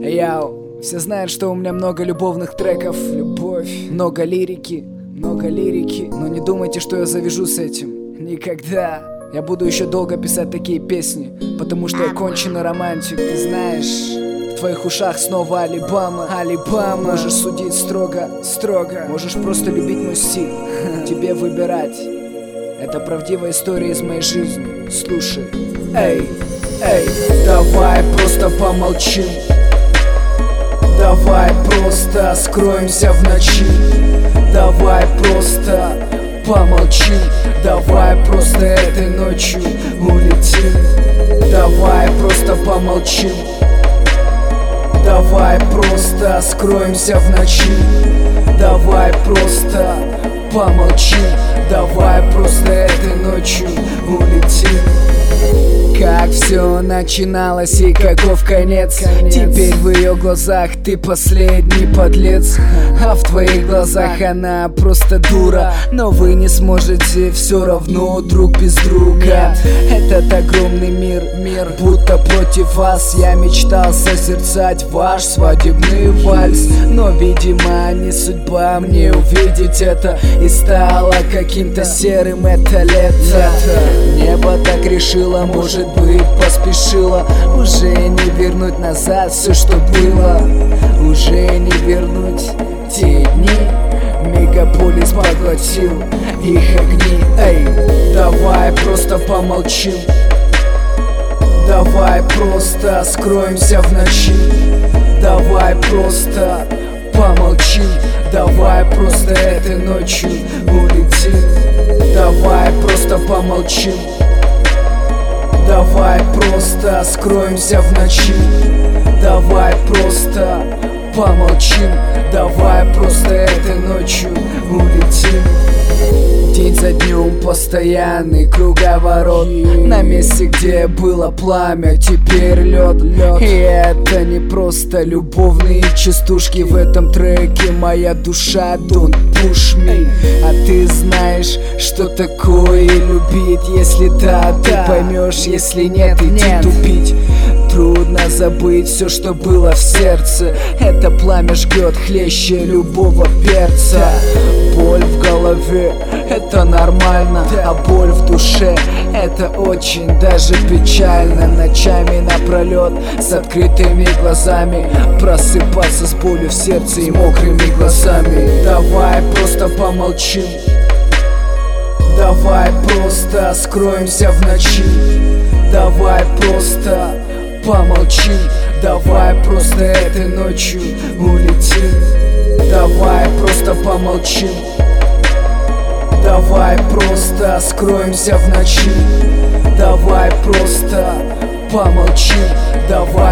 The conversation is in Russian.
Яу, все знают, что у меня много любовных треков. Любовь, много лирики, но не думайте, что я завяжу с этим. Никогда. Я буду еще долго писать такие песни, потому что я конченый романтик, ты знаешь. В твоих ушах снова Алибама. Можешь судить строго, можешь просто любить мой стиль. Тебе выбирать. Это правдивая история из моей жизни. Слушай. Эй, давай просто помолчим. Давай просто скроемся в ночи. Давай просто помолчим. Давай просто этой ночью улетим. Давай просто помолчим. Давай просто скроемся в ночи. Давай просто помолчим. Давай просто этой ночью улетим. Как все начиналось и каков конец. Теперь в ее глазах ты последний подлец, а в твоих глазах она просто дура. Но вы не сможете все равно друг без друга. Этот огромный мир будто против вас. Я мечтал созерцать ваш свадебный вальс, но, видимо, не судьба мне увидеть это. И стало каким-то серым это лето. Небо так решило, может быть, поспешила. Уже не вернуть назад все, что было. Уже не вернуть те дни. Мегаполис поглотил их огни. Эй, давай просто помолчим. Давай просто скроемся в ночи. Давай просто помолчим. Давай просто этой ночью улетим. Давай просто помолчим. Давай просто скроемся в ночи. Давай просто помолчим. Давай просто этой ночью улетим. День за днем постоянный круговорот. На месте, где было пламя, теперь лед. И это не просто любовные частушки. В этом треке моя душа, don't push me. А ты знаешь, что такое любить. Если да, ты поймешь, если нет, иди тупить. Трудно забыть все, что было в сердце. Это пламя жгет хлеще любого перца. Боль в голове — это нормально, а боль в душе — это очень даже печально. Ночами напролет с открытыми глазами просыпаться с болью в сердце и мокрыми глазами. Давай просто помолчим. Давай просто скроемся в ночи. Давай просто помолчим. Давай просто этой ночью улетим. Давай просто помолчим. Давай просто скроемся в ночи. Давай просто помолчим. Давай